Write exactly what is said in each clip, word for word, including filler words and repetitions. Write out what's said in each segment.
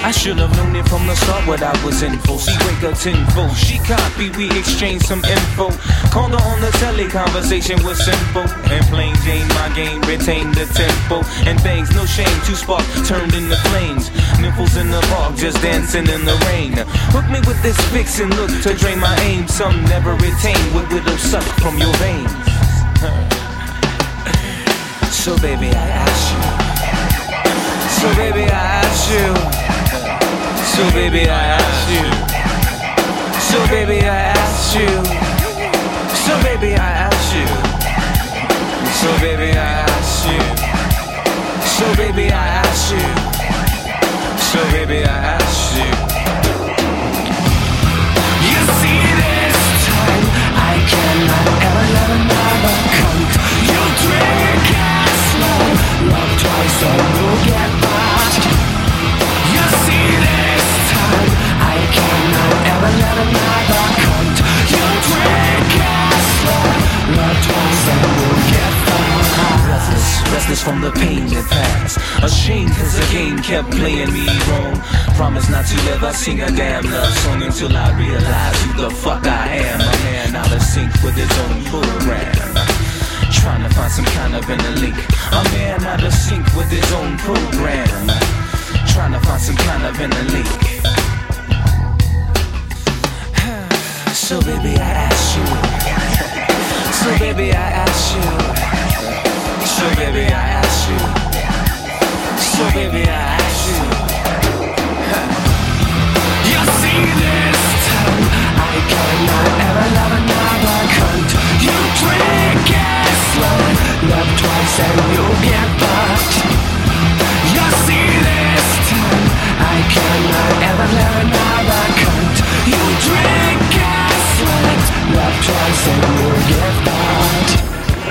I should have known it from the start what I was in for. She wake up tenfold, she copied, we exchanged some info. Called her on the telly, conversation was simple. And plain Jane, my game, retained the tempo. And things, no shame, two sparks turned into flames. Nipples in the park, just dancing in the rain. Hook me with this vixen look to drain my aim. Some never retain what widow suck from your veins. So baby, I ask you. So baby, I ask you. So baby, I ask you. So baby, I ask you. So baby, I ask you. So baby, I ask you. So baby, I ask you. So baby, I ask you. You see this time, I cannot ever love another cunt. You drink as slow, love twice and you'll get fucked. You see this time, I cannot ever love another cunt. You drink as slow, love twice and you'll get fucked. Restless, restless from the pain that passed. Ashamed cause the game kept playing me wrong. Promise not to ever sing a damn love song until I realize who the fuck I am. A man out of sync with his own program, trying to find some kind of inner link. A man out of sync with his own program, trying to find some kind of inner link. So baby, I ask you. So baby, I ask you. So baby, I ask you. So baby, I ask you. You see this time, I cannot ever love another cunt. You drink it slow, love twice and you'll get fucked. You see this time, I cannot ever love another cunt. You drink it slow, love twice and you'll get fucked.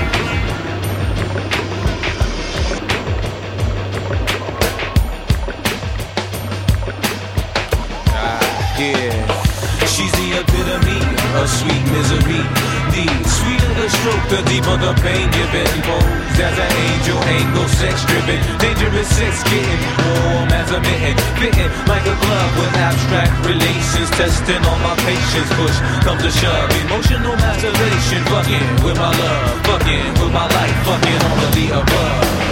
Yeah, she's the epitome of sweet misery. The sweeter the stroke, the deeper the pain given. Posed as an angel, angle sex driven. Dangerous sex getting warm as a mitten. Fitting like a glove with abstract relations. Testing all my patience. Push comes to shove. Emotional masturbation. Fucking with my love. Fucking with my life. Fucking all of the above.